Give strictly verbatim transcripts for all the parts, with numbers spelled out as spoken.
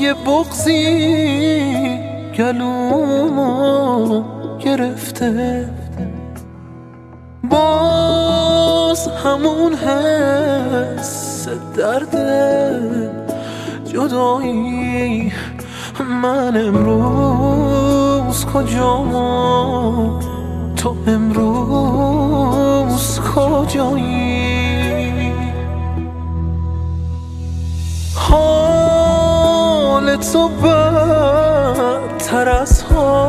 یه بغضی گلومو گرفته، باز همون حس درد جدایی. من امروز کجام، تو امروز کجایی؟ حال تو بدتر از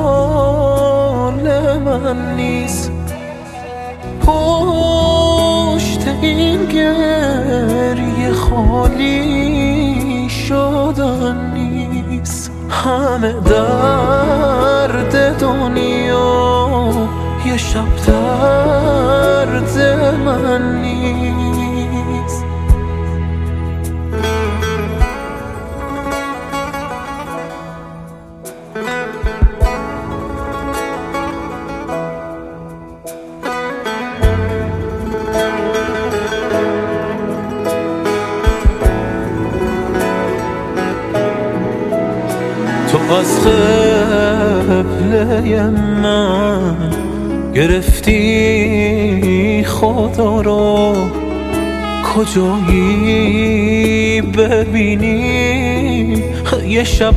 حال من نیست، پشت این گریه خالی شدن نیست. همه درد دنیا یه شب درد من نیست. تو از قبله من گرفتی خدا رو، کجایی ببینی یه شب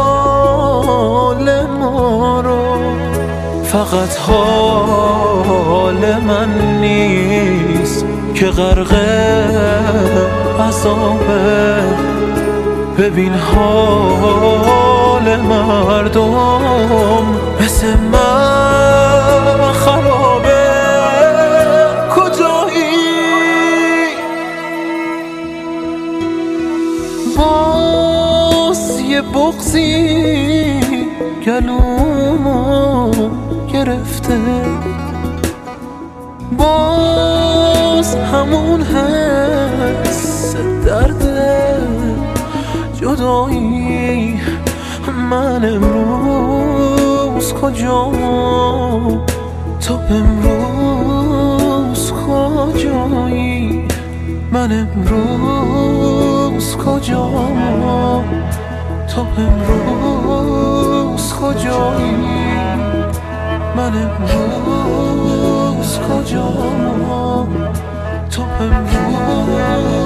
حال ما رو؟ فقط حال من نیست که غرق عذابه، ببین حال مردم مثل من خرابه. کجایی؟ باز یه بغضی گلومو گرفته، باز همون حس درد جدایی. من امروز کجام، تو امروز کجایی؟ من امروز کجام، تو امروز کجایی؟ من امروز کجام، تو امروز